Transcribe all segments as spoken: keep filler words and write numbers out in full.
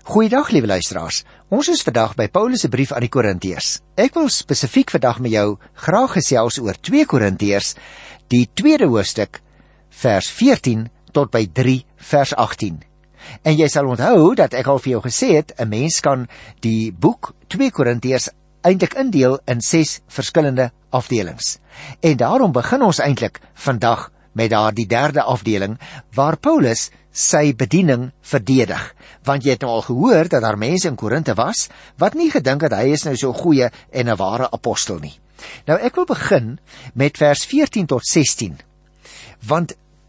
Goeiedag, liewe luisteraars. Ons is vandag by Paulus se brief aan die Korintiërs. Ek wil spesifiek vandag met jou graag gesels oor twee Korintiërs, die tweede hoofstuk, vers veertien tot by drie vers agttien. En jy sal onthou dat ek al vir jou gesê het, 'n mens kan die boek twee Korintiërs eintlik indeel in ses verskillende afdelings. En daarom begin ons eintlik vandag met daar die derde afdeling, waar Paulus sy bediening verdedig. Want jy het nou al gehoor dat daar mense in Korinthe was, wat nie gedink het hy is nou so goeie en 'n ware apostel nie. Nou ek wil begin met vers veertien tot sestien. Want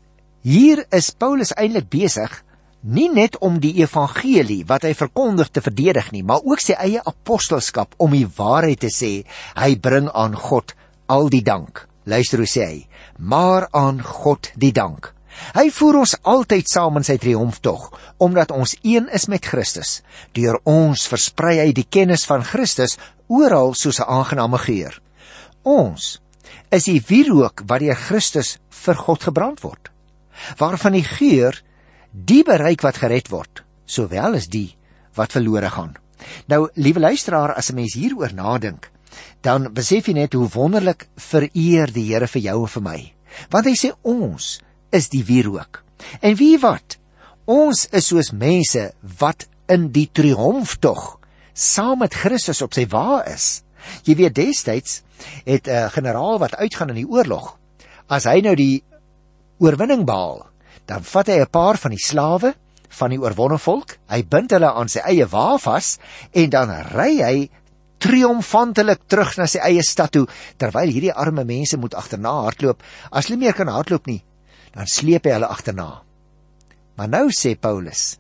hier is Paulus eintlik besig, nie net om die evangelie wat hy verkondig te verdedig nie, maar ook sy eie apostelskap om die waarheid te sê. Hy bring aan God al die dank. Luister hoe sê hy, maar aan God die dank. Hy voer ons altyd saam in sy triomftog, omdat ons een is met Christus. Deur ons versprei hy die kennis van Christus oral soos 'n aangename geur. Ons is die wierook wat deur Christus vir God gebrand word, waarvan die geur die bereik wat gered word, sowel as die wat verlore gaan. Nou, liewe luisteraar, as 'n mens hieroor nadink, dan besef jy net hoe wonderlik vereer die Here vir jou en vir my. Want hy sê ons is die wierook. En wie wat? Ons is soos mense wat in die triomftog saam met Christus op sy wa is. Jy weet, destyds het 'n generaal wat uitgaan in die oorlog, as hy nou die oorwinning behaal, dan vat hy 'n paar van die slawe van die oorwonne volk, hy bind hulle aan sy eie wa vas, en dan ry hy triomfantelik terug na sy eie stad toe, terwyl hierdie arme mense moet agterna hardloop. As hulle meer kan hardloop nie, dan sleep hy hulle agterna. Maar nou sê Paulus,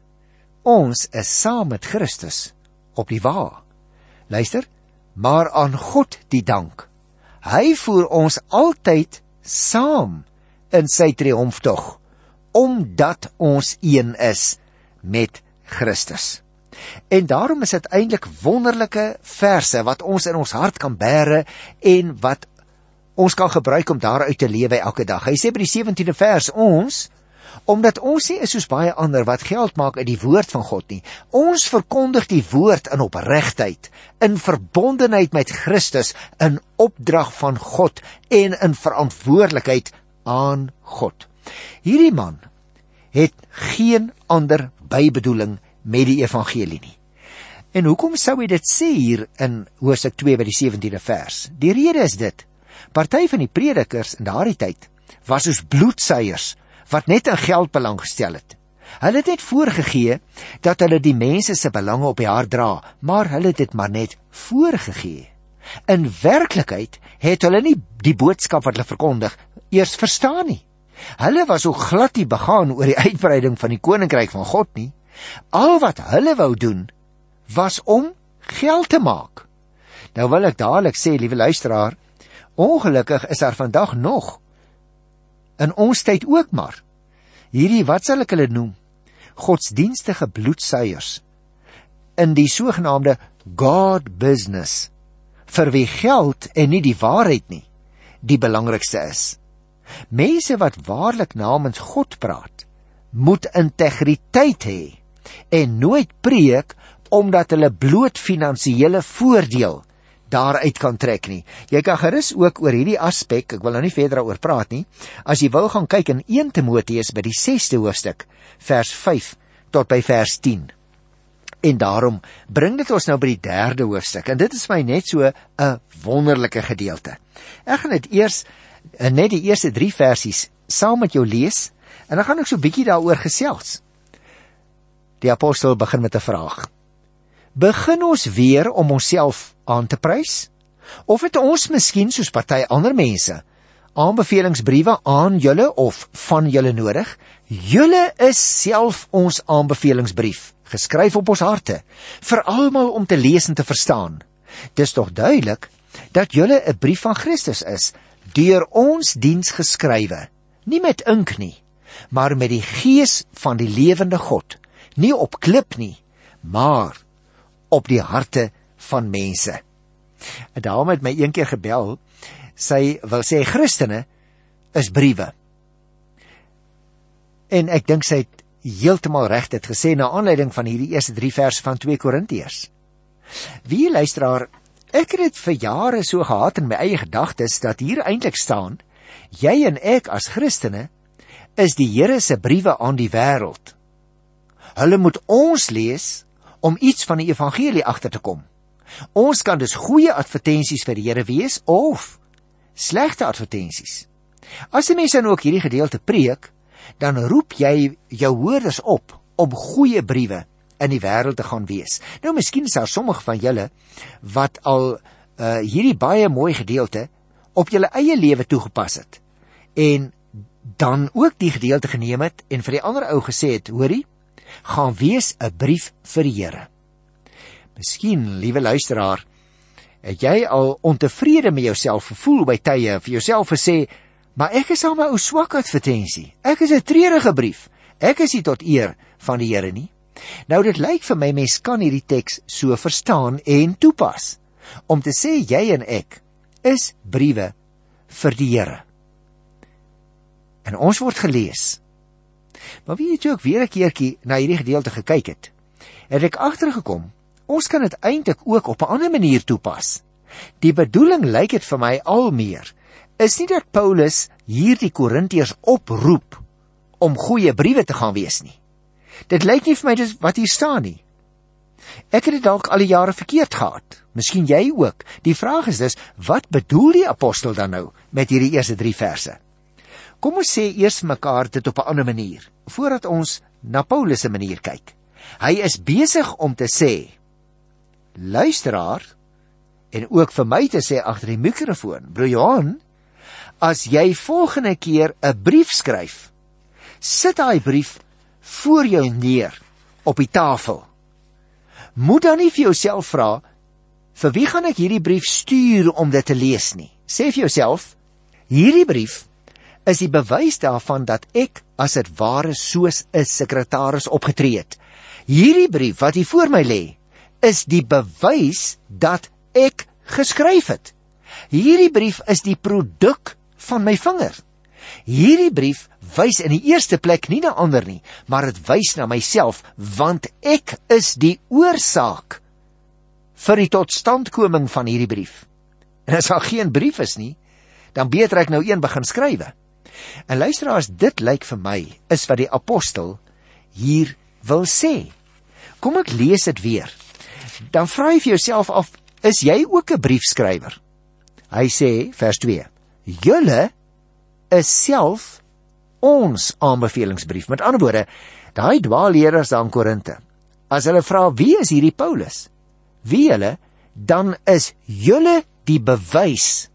ons is saam met Christus op die wa. Luister, maar aan God die dank. Hy voer ons altyd saam in sy triomftog, omdat ons een is met Christus. En daarom is dit eintlik wonderlike verse wat ons in ons hart kan bære en wat ons kan gebruik om daaruit te lewe elke dag. Hy sê by die sewentiende vers, ons, omdat ons nie is soos baie ander wat geld maak uit die woord van God nie. Ons verkondig die woord in opregtheid, in verbondenheid met Christus, in opdrag van God en in verantwoordelikheid aan God. Hierdie man het geen ander bybedoeling met die evangelie nie. En hoekom sou hy dit sê hier in hoofstuk twee by die sewentiende vers? Die rede is dit, party van die predikers in daardie tyd was soos bloedsuiers wat net in geld belang gestel het. Hulle het net voorgegee dat hulle die mense se belange op die hart dra, maar hulle het dit maar net voorgegee. In werklikheid het hulle nie die boodskap wat hulle verkondig eers verstaan nie. Hulle was ook glad nie begaan oor die uitbreiding van die koninkryk van God nie. Al wat hulle wou doen, was om geld te maak. Nou wil ek dadelik sê, liewe luisteraar, ongelukkig is daar vandag nog, in ons tyd ook maar, hierdie, wat sal ek hulle noem, godsdienstige bloedsuiers, in die sogenaamde God business, vir wie geld en nie die waarheid nie, die belangrikste is. Mense wat waarlik namens God praat, moet integriteit hê, en nooit preek omdat hulle bloot finansiële voordeel daaruit kan trek nie. Jy kan gerus ook oor hierdie aspek, ek wil nou nie verder daaroor praat nie, as jy wil gaan kyk in eerste Timoteus by die sesde hoofstuk, vers vyf tot by vers tien. En daarom bring dit ons nou by die derde hoofstuk, en dit is my net so 'n wonderlike gedeelte. Ek gaan dit eers, net die eerste drie versies saam met jou lees, en dan gaan ek so bietjie daaroor gesels. Die apostel begin met 'n vraag. Begin ons weer om onsself aan te prys? Of het ons miskien, soos party ander mense, aanbevelingsbriewe aan julle of van julle nodig? Julle is self ons aanbevelingsbrief, geskryf op ons harte, vir almal om te lees en te verstaan. Dis tog duidelik dat julle 'n brief van Christus is, deur ons diens geskrywe, nie met ink nie, maar met die gees van die lewende God, nie op klip nie, maar op die harte van mense. En daarom het my een keer gebel, sy wil sê Christene is briewe. En ek dink sy het heeltemal reg dit gesê na aanleiding van hierdie eerste drie verse van twee Korintiërs. Wie luisteraar, ek het dit vir jare so gehad in my eie gedagtes, dat hier eintlik staan, jy en ek as Christene, is die Here se briewe aan die wêreld. Hulle moet ons lees, om iets van die evangelie agter te kom. Ons kan dus goeie advertensies vir die Here wees, of slegte advertensies. As die mense dan ook hierdie gedeelte preek, dan roep jy jou hoorders op, om goeie briewe in die wêreld te gaan wees. Nou, miskien is daar sommige van julle, wat al uh, hierdie baie mooi gedeelte, op julle eie lewe toegepas het, en dan ook die gedeelte geneem het, en vir die ander ou gesê het, hoorie, gaan wees 'n brief vir die Here. Miskien, liewe luisteraar, het jy al ontevrede met jouself gevoel by tye, vir jouself gesê, maar ek is al my ou swak advertensie, ek is 'n treurige brief, ek is nie tot eer van die Here nie. Nou, dit lyk vir my, mens kan hierdie teks so verstaan en toepas, om te sê, jy en ek is briewe vir die Here. En ons word gelees. Maar wie het ook weer 'n keertjie na hierdie gedeelte gekyk het, het ek agtergekom, ons kan dit eintlik ook op 'n ander manier toepas. Die bedoeling, lyk dit vir my al meer, is nie dat Paulus hier die Korintiërs oproep om goeie briewe te gaan wees nie. Dit lyk nie vir my dis wat hier staan nie. Ek het dit dalk al die jare verkeerd gehad, miskien jy ook. Die vraag is dus, wat bedoel die apostel dan nou met hierdie eerste drie verse? Kom ons sê eers mekaar dit op 'n ander manier, voordat ons na Paulus se manier kyk. Hy is besig om te sê, luisteraar, en ook vir my te sê agter die mikrofoon, broer Johan, as jy volgende keer 'n brief skryf, sit daai brief voor jou neer, op die tafel. Moet dan nie vir jouself vra, vir wie gaan ek hierdie brief stuur om dit te lees nie. Sê vir jouself, hierdie brief is die bewys daarvan dat ek as dit ware soos 'n sekretaris opgetree het. Hierdie brief wat hier voor my lê, is die bewys dat ek geskryf het. Hierdie brief is die produk van my vinger. Hierdie brief wys in die eerste plek nie na ander nie, maar dit wys na myself, want ek is die oorsaak vir die totstandkoming van hierdie brief. En as daar geen brief is nie, dan beter ek nou een begin skrywe. En luisteraars, dit lyk vir my, is wat die apostel hier wil sê. Kom ek lees dit weer. Dan vra jy vir jouself af, is jy ook 'n briefskrywer? Hy sê, vers twee, julle is self ons aanbevelingsbrief. Met ander woorde, daai dwaalleerders daar in Korinte, as hulle vra, wie is hierdie Paulus? Wie julle, dan is julle die bewys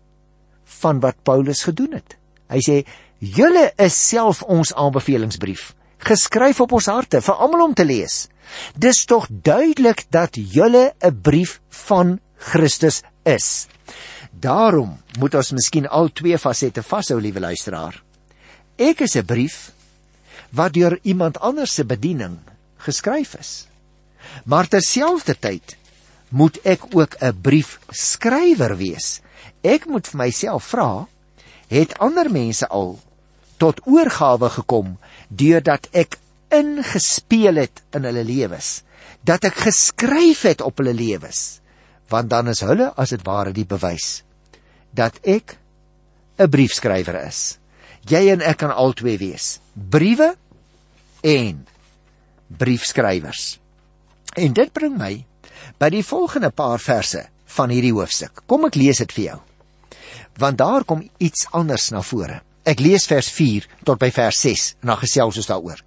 van wat Paulus gedoen het. Hy sê, julle is self ons aanbevelingsbrief, geskryf op ons harte, vir almal om te lees. Dis tog duidelik dat julle 'n brief van Christus is. Daarom moet ons miskien al twee fasette vashou, liewe luisteraar. Ek is 'n brief wat deur iemand anders se bediening geskryf is. Maar terselfdertyd moet ek ook 'n briefskrywer wees. Ek moet vir myself vra, het ander mense al tot oorgawe gekom deurdat ek ingespeel het in hulle lewens, dat ek geskryf het op hulle lewens, want dan is hulle as dit ware die bewys dat ek 'n briefskrywer is. Jy en ek kan albei wees, briewe en briefskrywers. En dit bring my by die volgende paar verse van hierdie hoofstuk. Kom ek lees dit vir jou, want daar kom iets anders na vore. Ek lees vers vier tot by vers ses, en dan gesels ons daaroor.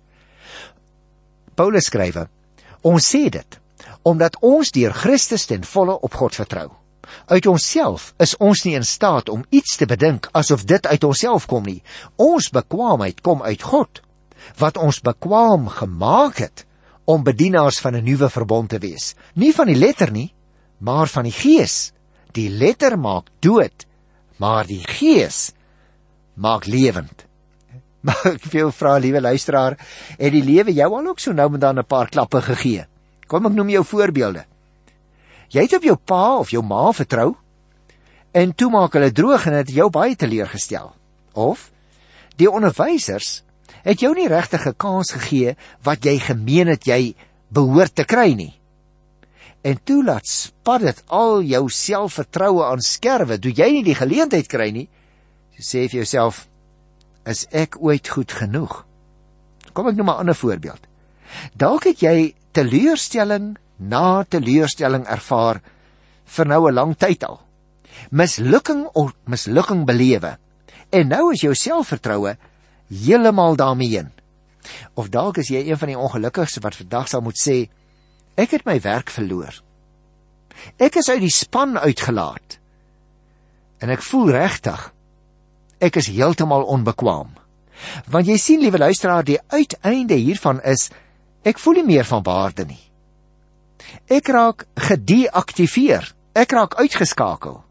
Paulus skrywe, ons sê dit, omdat ons deur Christus ten volle op God vertrou. Uit onsself is ons nie in staat om iets te bedink asof dit uit onsself kom nie. Ons bekwaamheid kom uit God, wat ons bekwaam gemaak het om bedienaars van 'n nuwe verbond te wees. Nie van die letter nie, maar van die gees. Die letter maak dood, maar die gees maak lewend. Maar ek wil vra, liewe luisteraar, het die lewe jou al ook so nou en dan 'n paar klappe gegee? Kom ek noem jou voorbeelde. Jy het op jou pa of jou ma vertrou, en toe maak hulle droog en het jou baie teleurgestel. Of, die onderwysers het jou nie regtig 'n kans gegee wat jy gemeen het jy behoort te kry nie. En toe laat spat dit al jou selfvertroue aan skerwe, toe jy nie die geleentheid kry nie, sê vir jouself, is ek ooit goed genoeg? Kom ek noem 'n ander voorbeeld. Dalk het jy teleurstelling na teleurstelling ervaar vir nou 'n lang tyd al. Mislukking of mislukking belewe. En nou is jou selfvertroue heeltemal daarmee heen. Of dalk is jy een van die ongelukkigste wat vandag sal moet sê, ek het my werk verloor. Ek is uit die span uitgelaat. En ek voel regtig, ek is heeltemal onbekwaam. Want jy sien, liewe luisteraar, die uiteinde hiervan is, ek voel nie meer van waarde nie. Ek raak gedeaktiveer, ek raak uitgeskakel.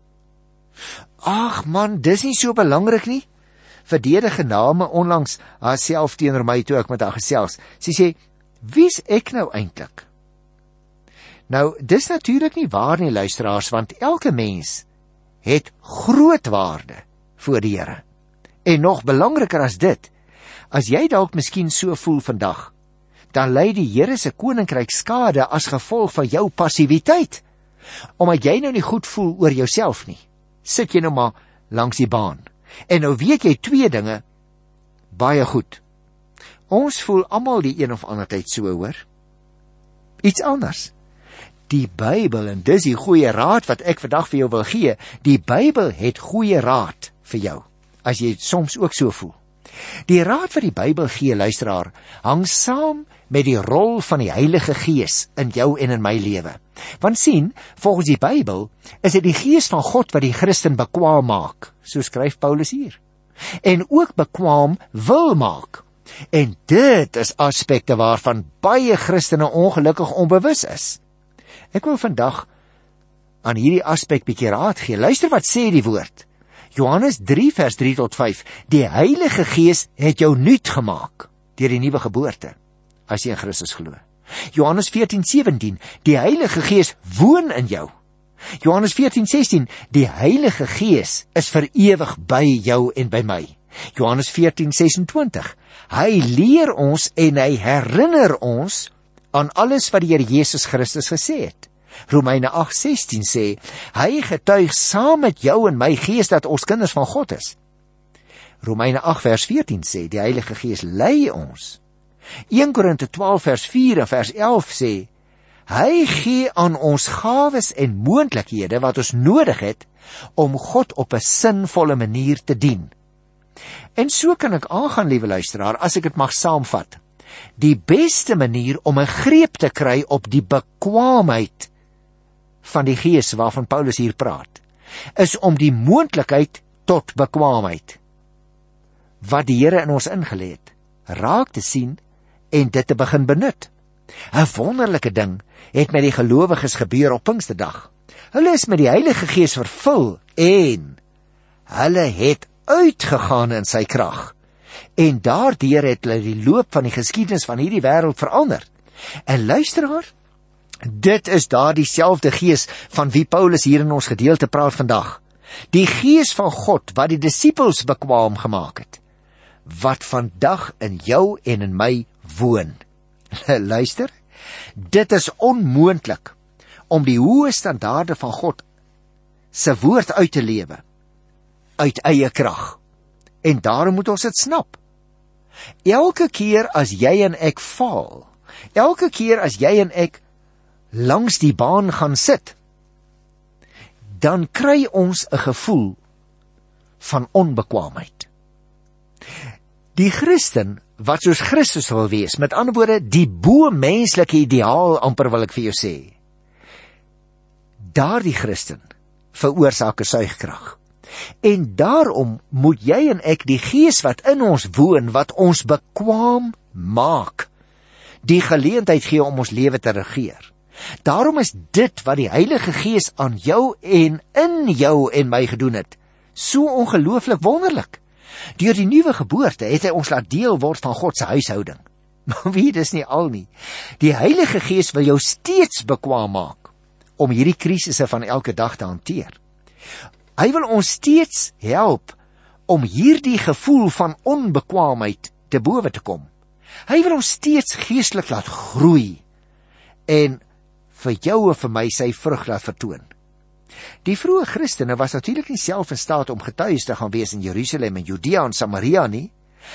Ag man, dis nie so belangrik nie. Verdedige Name onlangs haarself teenoor my toe ek met haar gesels. Sy sê, wie's ek nou eintlik? Nou, dis natuurlik nie waar nie, luisteraars, want elke mens het groot waarde voor die Here. En nog belangriker as dit, as jy dalk miskien so voel vandag, dan ly die Here se koninkryk skade as gevolg van jou passiwiteit. Omdat jy nou nie goed voel oor jouself nie, sit jy nou maar langs die baan. En nou weet jy twee dinge baie goed. Ons voel almal die een of ander tyd so, hoor. Iets anders. Die Bybel, en dis die goeie raad wat ek vandag vir jou wil gee, die Bybel het goeie raad vir jou, as jy soms ook so voel. Die raad wat die Bybel gee, luisteraar, hang saam met die rol van die Heilige Gees in jou en in my lewe. Want sien, volgens die Bybel is dit die Gees van God wat die Christen bekwaam maak, so skryf Paulus hier, en ook bekwaam wil maak. En dit is aspekte waarvan baie Christene ongelukkig onbewus is. Ek wil vandag aan hierdie aspek bietjie raad gee. Luister wat sê die woord. Johannes drie vers drie tot vyf. Die Heilige Gees het jou nuut gemaak deur die nuwe geboorte, as jy in Christus glo. Johannes veertien sewentien. Die Heilige Gees woon in jou. Johannes veertien sestien. Die Heilige Gees is vir ewig by jou en by my. Johannes veertien sesentwintig. Hy leer ons en hy herinner ons aan alles wat die Here Jesus Christus gesê het. Romeine agt sestien sê, hy getuig saam met jou en my gees dat ons kinders van God is. Romeine agt vers veertien sê, die Heilige Gees lei ons. een Korinte twaalf vers vier en vers elf sê, hy gee aan ons gawes en moontlikhede wat ons nodig het om God op 'n sinvolle manier te dien. En so kan ek aangaan, liewe luisteraar, as ek dit mag saamvat. Die beste manier om 'n greep te kry op die bekwaamheid van die Gees waarvan Paulus hier praat, is om die moontlikheid tot bekwaamheid wat die Here in ons ingelê het, raak te sien en dit te begin benut. 'n Wonderlike ding het met die gelowiges gebeur op Pinksterdag. Hulle is met die Heilige Gees vervul en hulle het uitgegaan in sy krag. En daardeur het hulle die loop van die geskiedenis van hierdie wêreld verander. En luisteraar, dit is daar dieselfde Gees van wie Paulus hier in ons gedeelte praat vandag. Die Gees van God wat die disippels bekwaam gemaak het, wat vandag in jou en in my woon. Luister, dit is onmoontlik om die hoë standaarde van God se woord uit te lewe uit eie krag. En daarom moet ons dit snap. Elke keer as jy en ek faal, elke keer as jy en ek langs die baan gaan sit, dan kry ons 'n gevoel van onbekwaamheid. Die Christen wat soos Christus wil wees, met ander woorde, die bo-menslike ideaal, amper wil ek vir jou sê, daardie Christen veroorsaak 'n suigkrag. En daarom moet jy en ek die Gees wat in ons woon, wat ons bekwaam maak, die geleentheid gee om ons lewe te regeer. Daarom is dit wat die Heilige Gees aan jou en in jou en my gedoen het, so ongelooflik wonderlik. Deur die nuwe geboorte het hy ons laat deel word van God se huishouding. Maar wie, dis nie al nie. Die Heilige Gees wil jou steeds bekwaam maak om hierdie krisisse van elke dag te hanteer. Hy wil ons steeds help om hierdie gevoel van onbekwaamheid te bowe te kom. Hy wil ons steeds geestelik laat groei en vir jou en vir my sy vrug laat vertoon. Die vroeë Christene was natuurlik nie self in staat om getuies te gaan wees in Jerusalem en Judea en Samaria nie.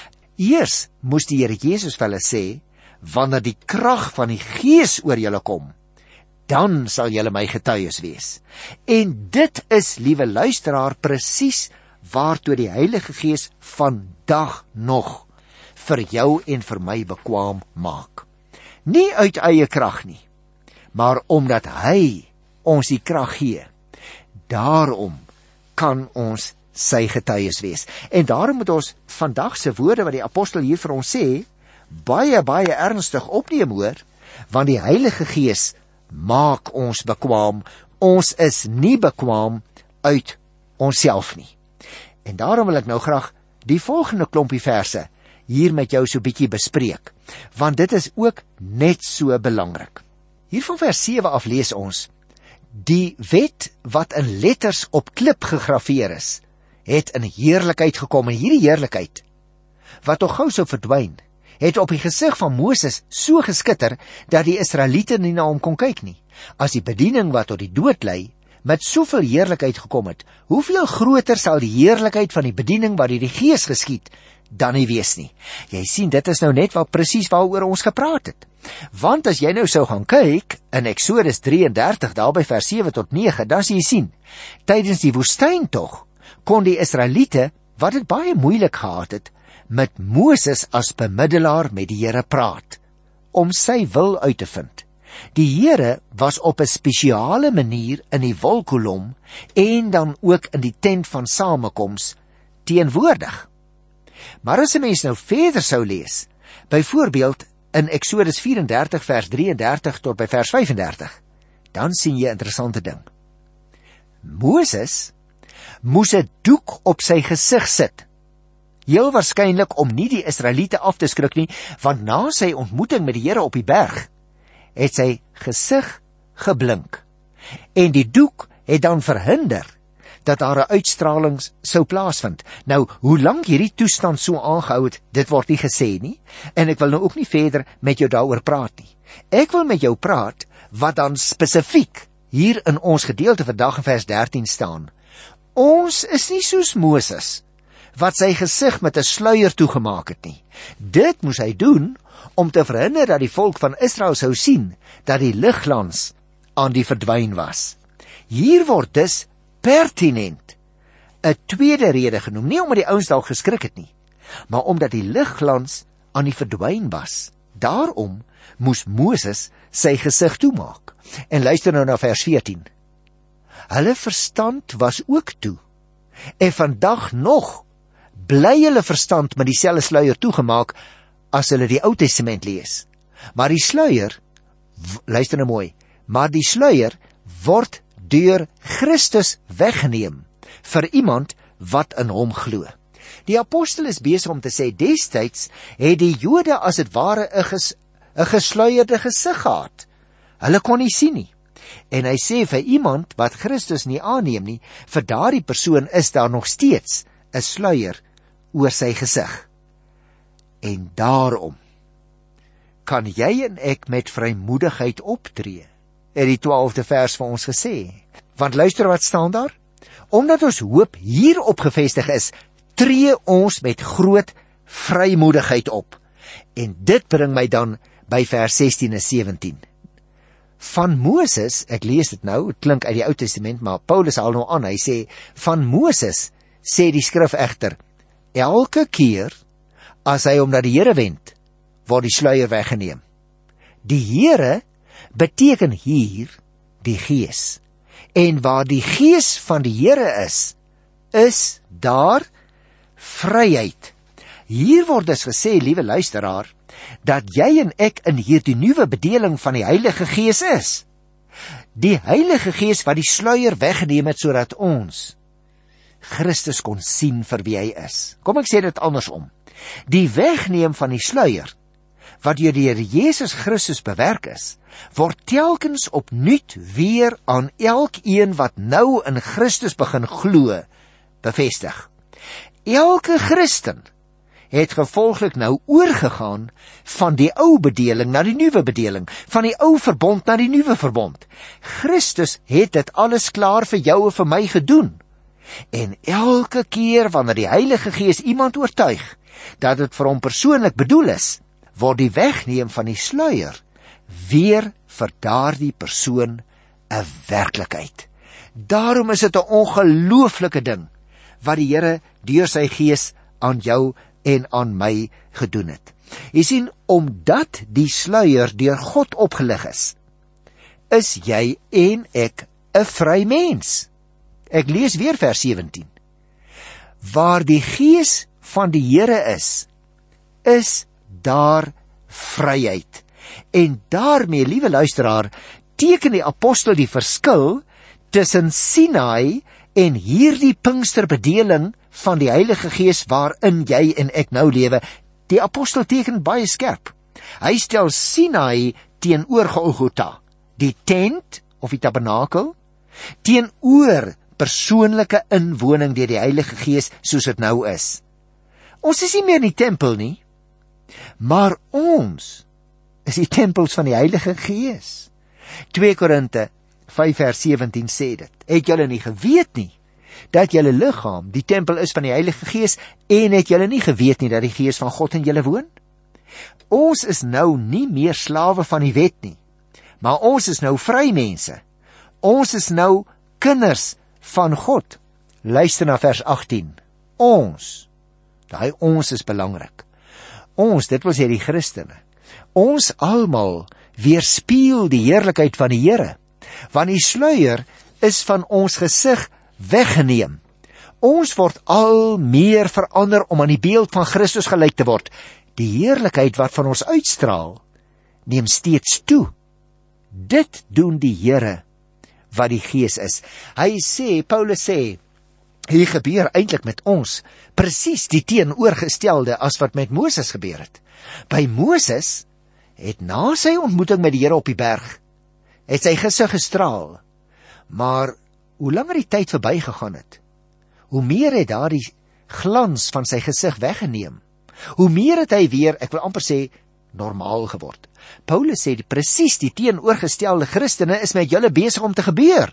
Eers moes die Here Jesus vir hulle sê, wanneer die krag van die Gees oor julle kom, dan sal julle my getuies wees. En dit is, liewe luisteraar, presies waartoe die Heilige Gees vandag nog vir jou en vir my bekwaam maak. Nie uit eie krag nie, maar omdat hy ons die krag gee. Daarom kan ons sy getuies wees. En daarom moet ons vandag se woorde wat die apostel hier vir ons sê, baie, baie ernstig opneem hoor, want die Heilige Gees maak ons bekwaam. Ons is nie bekwaam uit onsself nie. En daarom wil ek nou graag die volgende klompie verse hier met jou so bietjie bespreek, want dit is ook net so belangrik. Hier van vers sewe af lees ons, die wet wat in letters op klip gegraveer is, het in heerlikheid gekom, en hierdie heerlikheid, wat tog gou sou verdwyn, het op die gesig van Moses so geskitter, dat die Israeliete nie na hom kon kyk nie. As die bediening wat tot die dood lei, met soveel heerlikheid gekom het, hoeveel groter sal die heerlikheid van die bediening wat deur die Gees geskied, dan nie wees nie. Jy sien, dit is nou net wat presies waaroor ons gepraat het. Want as jy nou sou gaan kyk, in Exodus drie en dertig, daar by vers sewe tot nege, dan sal jy sien, tydens die woestyntog, kon die Israeliete, wat het baie moeilik gehad het, met Moses as bemiddelaar met die Here praat, om sy wil uit te vind. Die Here was op 'n spesiale manier in die wolkkolom en dan ook in die tent van samekoms teenwoordig. Maar as 'n mens nou verder sou lees, byvoorbeeld in Exodus vyf en dertig vers drie en dertig tot by vers vyf en dertig, dan sien jy 'n interessante ding. Moses moes 'n doek op sy gesig sit, heel waarskynlik om nie die Israeliete af te skrik nie, want na sy ontmoeting met die Here op die berg, het sy gesig geblink, en die doek het dan verhinder dat daar 'n uitstraling sou plaasvind. Nou, hoe lank hierdie toestand so aangehou het, dit word nie gesê nie, en ek wil nou ook nie verder met jou daaroor praat nie. Ek wil met jou praat wat dan spesifiek hier in ons gedeelte vandag in vers dertien staan. Ons is nie soos Moses, wat sy gesig met 'n sluier toegemaak het nie. Dit moes hy doen om te verhinder dat die volk van Israel sou sien dat die ligglans aan die verdwyn was. Hier word dus pertinent 'n tweede rede genoem, nie omdat die ouens dalk geskrik het nie, maar omdat die ligglans aan die verdwyn was. Daarom moes Moses sy gesig toemaak. En luister nou na vers veertien. Hulle verstand was ook toe, en vandag nog bly hulle verstand met dieselfde sluier toegemaak as hulle die Ou Testament lees. Maar die sluier, luister nou mooi, maar die sluier word deur Christus weggeneem vir iemand wat in hom glo. Die apostel is besig om te sê, destyds het die Jode as het ware 'n ges, 'n gesluierde gesig gehad. Hulle kon nie sien nie. En hy sê vir iemand wat Christus nie aanneem nie, vir daardie persoon is daar nog steeds 'n sluier oor sy gesig. En daarom kan jy en ek met vrymoedigheid optree, het die twaalfde vers vir ons gesê. Want luister wat staan daar? Omdat ons hoop hierop gevestig is, tree ons met groot vrymoedigheid op. En dit bring my dan by vers sestien en sewentien. Van Moses, ek lees dit nou, het klink uit die Ou Testament, maar Paulus haal nou aan, hy sê, van Moses, sê die skrif egter, elke keer as hy hom na die Here wend, word die sluier weggeneem. Die Here beteken hier die Gees. En waar die Gees van die Here is, is daar vryheid. Hier word dus gesê, liewe luisteraar, dat jy en ek in hierdie nuwe bedeling van die Heilige Gees is. Die Heilige Gees wat die sluier weggeneem het, sodat ons Christus kon sien vir wie hy is. Kom ek sê dit andersom. Die wegneem van die sluier, wat deur die Here Jesus Christus bewerk is, word telkens opnuut weer aan elkeen wat nou in Christus begin glo, bevestig. Elke Christen het gevolglik nou oorgegaan van die ou bedeling na die nuwe bedeling, van die ou verbond na die nuwe verbond. Christus het dit alles klaar vir jou en vir my gedoen. En elke keer wanneer die Heilige Gees iemand oortuig dat dit vir hom persoonlik bedoel is, word die wegneem van die sluier weer vir daardie persoon 'n werklikheid. Daarom is dit 'n ongelooflike ding wat die Here deur sy Gees aan jou en aan my gedoen het. Jy sien, omdat die sluier deur God opgelig is, is jy en ek 'n vry mens. Ek lees weer vers sewentien. Waar die Gees van die Here is, is daar vryheid. En daarmee, liewe luisteraar, teken die apostel die verskil tussen Sinai en hierdie Pinksterbedeling van die Heilige Gees waarin jy en ek nou lewe. Die apostel teken baie skerp. Hy stel Sinai teenoor Golgotha, die tent of die tabernakel, teenoor persoonlike inwoning deur die Heilige Gees soos dit nou is. Ons is nie meer in die tempel nie, maar ons is die tempels van die Heilige Gees. twee Korinte vyf vers sewentien sê dit. Het julle nie geweet nie dat julle liggaam die tempel is van die Heilige Gees, en het julle nie geweet nie dat die Gees van God in julle woon? Ons is nou nie meer slawe van die wet nie, maar ons is nou vry mense. Ons is nou kinders van God. Luister na vers agttien. Ons, daai ons is belangrik. Ons, dit wil sê die Christene. Ons almal weerspieël die heerlikheid van die Here, want die sluier is van ons gesig weggeneem. Ons word al meer verander om aan die beeld van Christus gelyk te word. Die heerlikheid wat van ons uitstraal, neem steeds toe. Dit doen die Here wat die Gees is. Hy sê, Paulus sê, hier gebeur eintlik met ons presies die teenoorgestelde as wat met Moses gebeur het. By Moses het na sy ontmoeting met die Here op die berg, het sy gesig gestraal, maar hoe langer die tyd verbygegaan het, hoe meer het daar die glans van sy gesig weggeneem, hoe meer het hy weer, ek wil amper sê, normaal geword. Paulus sê presies die teenoorgestelde. Christene is met julle besig om te gebeur.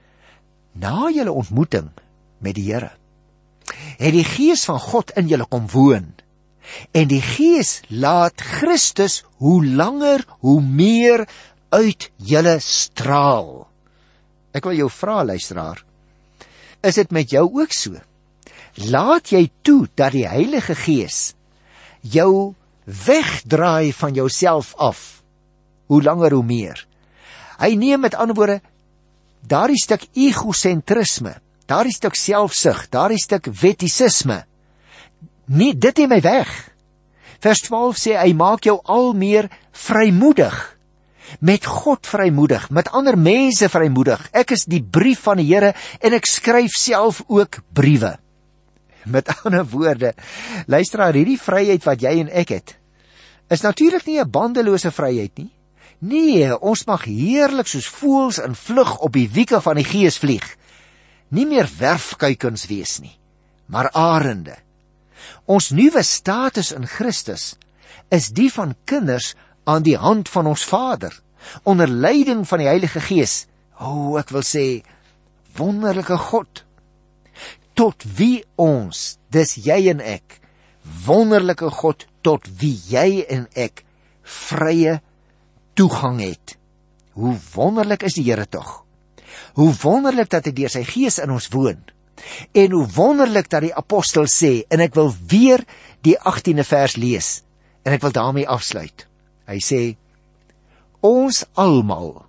Na julle ontmoeting met die Here, het die Gees van God in julle kom woon, en die Gees laat Christus hoe langer, hoe meer uit julle straal. Ek wil jou vra, luisteraar, is dit met jou ook so? Laat jy toe dat die Heilige Gees jou wegdraai van jouself af, hoe langer, hoe meer? Hy neem met ander woorde daardie stuk egosentrisme, daardie stuk selfsug, daardie stuk wettisisme, nie, dit neem hy weg. Vers twaalf sê, hy maak jou al meer vrymoedig, met God vrymoedig, met ander mense vrymoedig. Ek is die brief van die Here, en ek skryf self ook briewe. Met ander woorde, luisteraar, hierdie vryheid wat jy en ek het, is natuurlik nie 'n bandelose vryheid nie. Nee, ons mag heerlik soos voëls in vlug op die wieke van die Gees vlieg. Nie meer werfkuikens wees nie, maar arende. Ons nuwe status in Christus is die van kinders aan die hand van ons Vader, onder leiding van die Heilige Gees. O, ek wil sê, wonderlike God, tot wie ons, dis jy en ek, wonderlike God, tot wie jy en ek vrye toegang het. Hoe wonderlik is die Here tog. Hoe wonderlik dat hy deur sy Gees in ons woon. En hoe wonderlik dat die apostel sê, en ek wil weer die agtiende vers lees, en ek wil daarmee afsluit. Hy sê, ons almal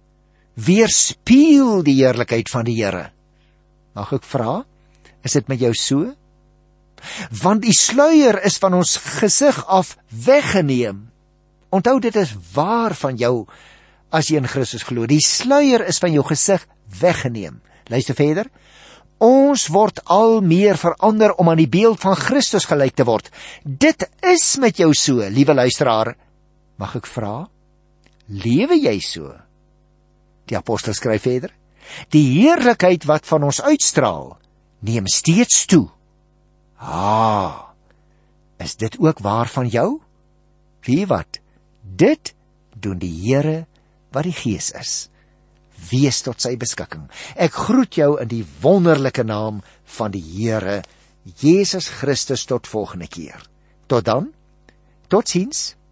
weerspieël die heerlikheid van die Here. Mag ek vra, is dit met jou so? Want die sluier is van ons gesig af weggeneem. Onthou, dit is waar van jou as jy in Christus glo. Die sluier is van jou gesig weggeneem. Luister verder. Ons word al meer verander om aan die beeld van Christus gelyk te word. Dit is met jou so, liewe luisteraar. Mag ek vra, lewe jy so? Die apostel skryf verder. Die heerlikheid wat van ons uitstraal, neem steeds toe. Ah, Is dit ook waar van jou? Weet wat? Dit doen die Here wat die Gees is. Wees tot sy beskikking. Ek groet jou in die wonderlike naam van die Here Jesus Christus tot volgende keer. Tot dan, totsiens.